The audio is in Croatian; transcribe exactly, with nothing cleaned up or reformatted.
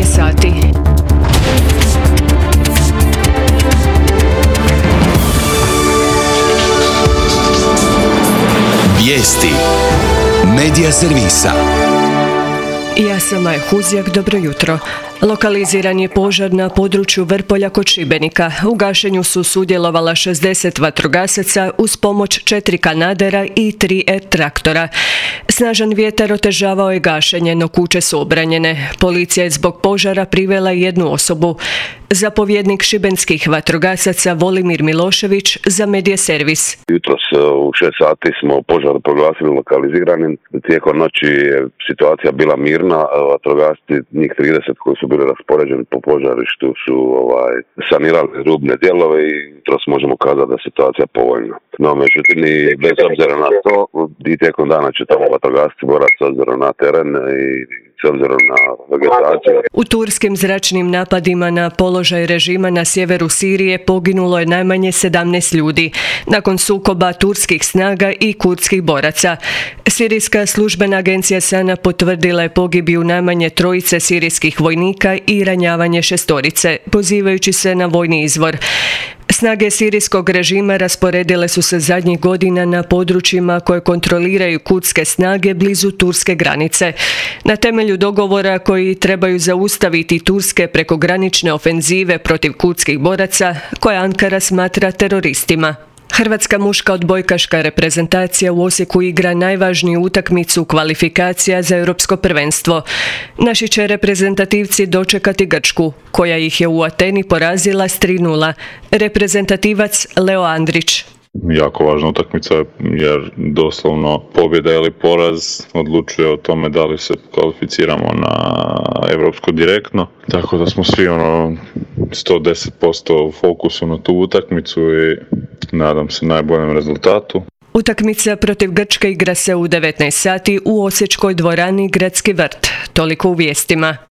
devetnaest sati. Vijesti Medija servisa. Ja sam Maja Huzjak, dobro jutro. Lokaliziran je požar na području Vrpolja kod Šibenika. U gašenju su sudjelovala šezdeset vatrogasaca uz pomoć četiri kanadera i tri e-traktora. Snažan vjetar otežavao je gašenje, no kuće su obranjene. Policija je zbog požara privela jednu osobu. Zapovjednik šibenskih vatrogasaca Volimir Milošević za Medija servis. Jutros u šest sati smo požar proglasili lokaliziranim. Tijekom noći je situacija bila mirna. Vatrogasci, njih trideset koji su bili raspoređeni po požarištu, su ovaj, sanirali rubne dijelove i jutros možemo kazati da je situacija povoljna. No, međutim, i bez obzira na to, i tijekom dana će tamo vatrogasci borati s obzirom na teren i s obzirom na vegetaciju. U turskim zračnim napadima na položaj režima na sjeveru Sirije poginulo je najmanje sedamnaest ljudi, nakon sukoba turskih snaga i kurdskih boraca. Sirijska službena agencija SANA potvrdila je pogibiju najmanje trojice sirijskih vojnika i ranjavanje šestorice, pozivajući se na vojni izvor. Snage sirijskog režima rasporedile su se zadnjih godina na područjima koje kontroliraju kurdske snage blizu turske granice. Na temelju dogovora koji trebaju zaustaviti turske prekogranične ofenzive protiv kurdskih boraca, koje Ankara smatra teroristima. Hrvatska muška odbojkaška reprezentacija u Osijeku igra najvažniju utakmicu kvalifikacija za europsko prvenstvo. Naši će reprezentativci dočekati Grčku, koja ih je u Ateni porazila s tri nula. Reprezentativac Leo Andrić. Jako važna utakmica jer doslovno pobjeda ili poraz odlučuje o tome da li se kvalificiramo na europsko direktno. Tako da smo svi ono sto deset posto u fokusu na tu utakmicu i nadam se najboljem rezultatu. Utakmica protiv Grčke igra se u devetnaest sati u osječkoj dvorani Gradski vrt. Toliko u vijestima.